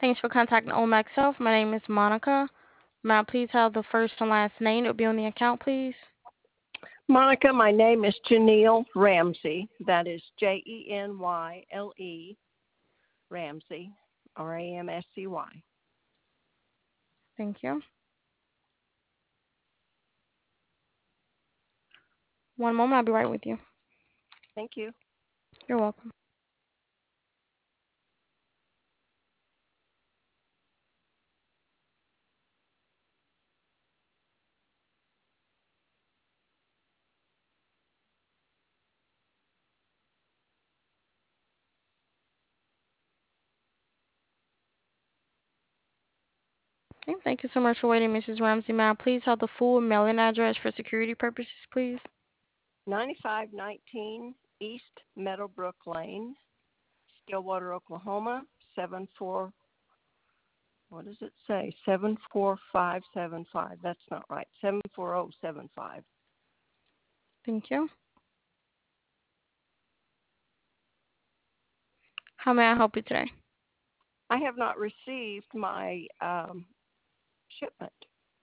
Thanks for contacting Omax Health. My name is Monica. May I please have the first and last name that will be on the account, please? Monica, my name is Janelle Ramsey. That is Jenyle Ramsey, Ramscy. Thank you. One moment, I'll be right with you. Thank you. You're welcome. Okay, thank you so much for waiting, Mrs. Ramsey. May I please have the full mailing address for security purposes, please? 9519 East Meadowbrook Lane, Stillwater, Oklahoma, 74, what does it say? 74575. That's not right. 74075. Thank you. How may I help you today? I have not received my shipment.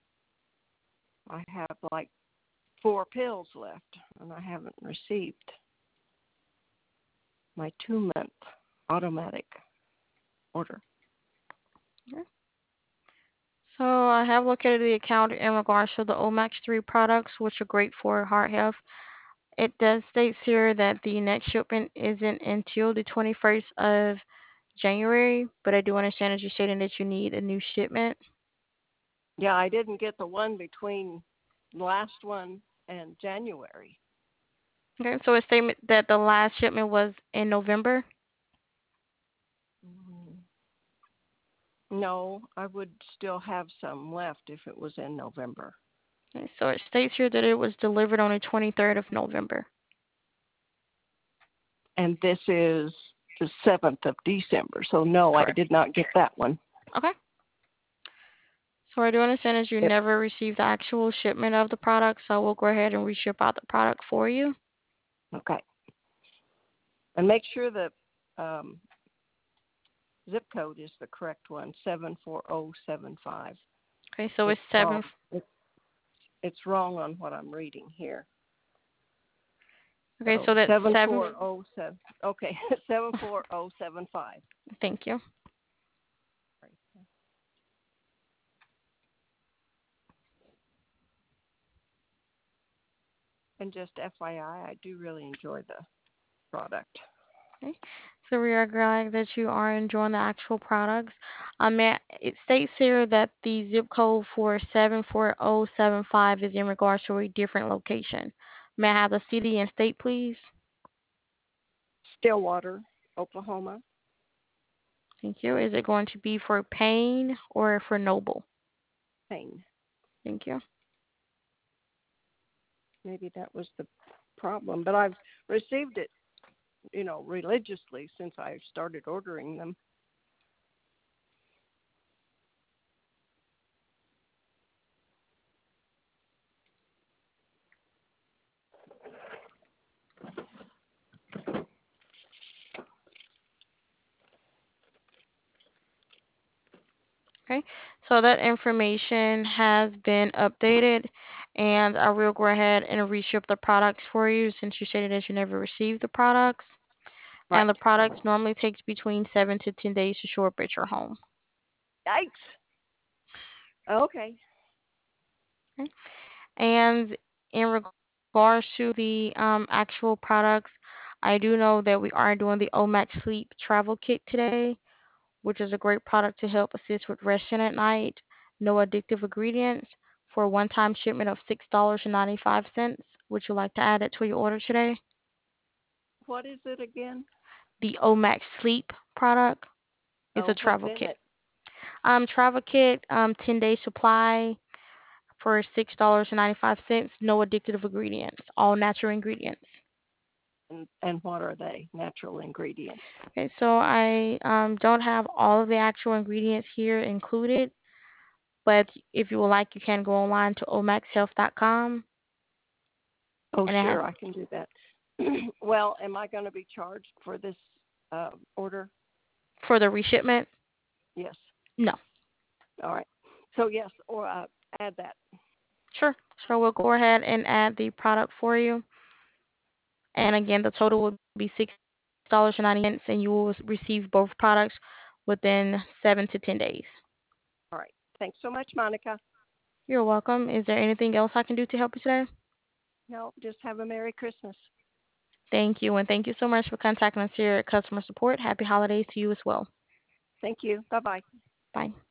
I have like 4 pills left, and I haven't received my 2-month automatic order. Okay. So I have located the account in regards to the Omax 3 products, which are great for heart health. It does state here that the next shipment isn't until the 21st of January, but I do understand that you're stating that you need a new shipment. Yeah, I didn't get the one between the last one and January. Okay, so a statement that the last shipment was in November. No, I would still have some left if it was in November. Okay, so it states here that it was delivered on the 23rd of November. And this is the 7th of December, so no, Correct. I did not get that one. Okay. So I do understand that you never received the actual shipment of the product, so we'll go ahead and reship out the product for you. Okay. And make sure the zip code is the correct one, 74075. Okay, so it's 7. It's wrong on what I'm reading here. Okay, so that's 7. 7407. Okay, 74075. Thank you. And just FYI, I do really enjoy the product. Okay. So we are glad that you are enjoying the actual products. It states here that the zip code for 74075 is in regards to a different location. May I have the city and state, please? Stillwater, Oklahoma. Thank you. Is it going to be for Payne or for Noble? Payne. Thank you. Maybe that was the problem, but I've received it, religiously since I started ordering them. Okay, so that information has been updated, and I will go ahead and reship the products for you since you stated that you never received the products. Right. And the products normally takes between 7 to 10 days to show up at your home. Yikes. Okay. Okay. And in regards to the actual products, I do know that we are doing the Omax Sleep Travel Kit today, which is a great product to help assist with resting at night. No addictive ingredients for a one-time shipment of $6.95. Would you like to add it to your order today? What is it again? The Omax Sleep product is a What's travel in kit. it? Travel kit, 10-day supply for $6.95. No addictive ingredients, all natural ingredients. And what are they? Natural ingredients. Okay, so I don't have all of the actual ingredients here included, but if you would like, you can go online to omaxhealth.com. Oh, And it has sure, I can do that. Well, am I going to be charged for this order? for the reshipment. Yes. No. All right. So yes, or add that. Sure. So we'll go ahead and add the product for you. And again, the total will be $6.90, and you will receive both products within 7 to 10 days. All right. Thanks so much, Monica. You're welcome. Is there anything else I can do to help you today? No, just have a Merry Christmas. Thank you, and thank you so much for contacting us here at customer support. Happy holidays to you as well. Thank you. Bye bye. Bye.